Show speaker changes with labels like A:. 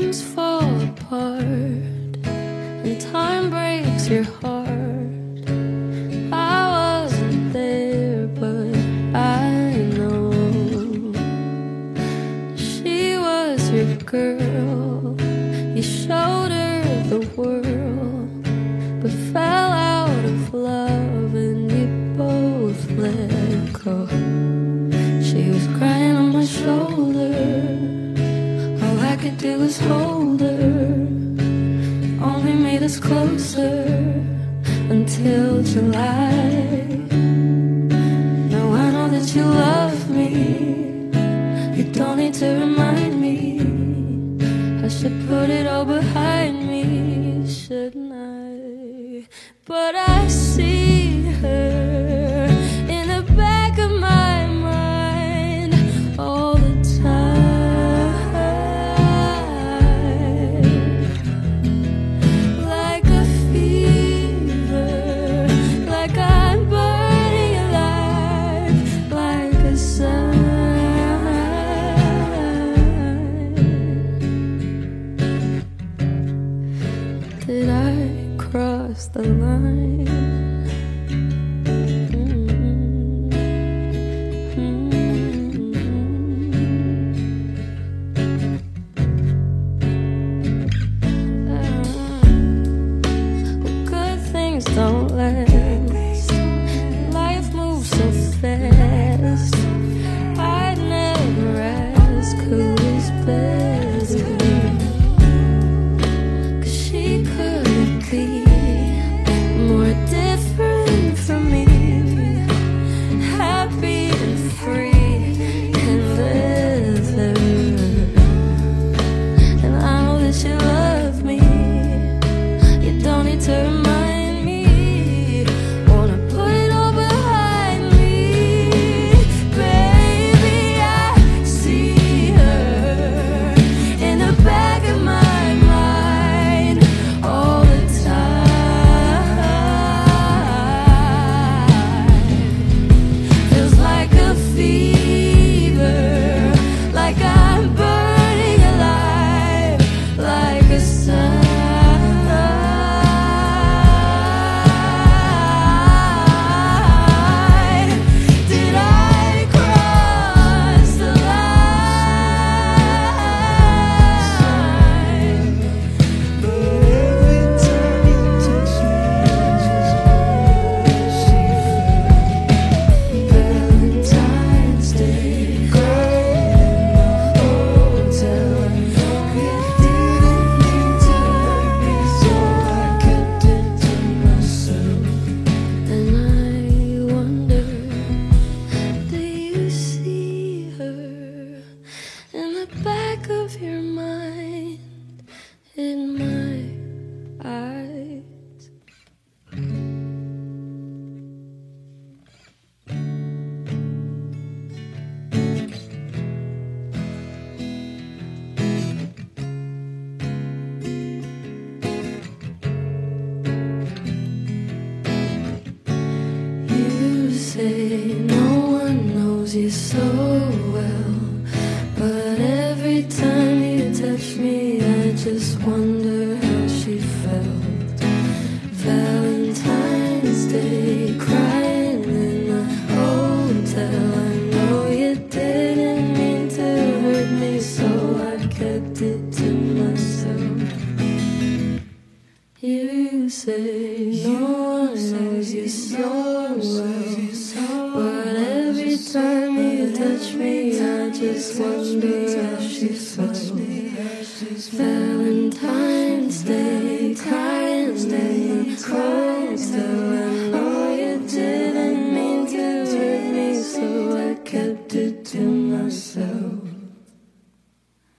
A: things fall apart and time breaks your heart. I wasn't there, but I know she was your girl. You showed her the world, but fell out of love and you both let go. She was crying on my shoulder, all I could do was hold her. Only made us closer until July. Now I know that you love me, you don't need to remind me. I should put it all behind me, shouldn't I? But I see her in the back of my mind all the time, like a fever, like I'm burning alive, like a sign. Did I cross the line? Good things don't last. Life moves so fast. I'd never ask who is better, 'cause she couldn't be more different from me. Happy and free and leather. And I know that you love me, you don't need to remind me. Wanna put it all behind me. Baby, I see her in the back of my mind all the time. Feels like a fever, like I'm burning alive, like a sign. Did I cross the line? Every time you touch me, Valentine's Day, crying in the hotel. You didn't mean to hurt me, so I kept it to myself. And I wonder, do you see her in the back of your mind, in my eyes? You say no one knows you so well, but every time you touch me, I just wonder how she felt. Valentine's Day, crying in a hotel. I know you didn't mean to hurt me, so I kept it to myself. You say no one knows you so well, but every time you touch me, I just wonder how she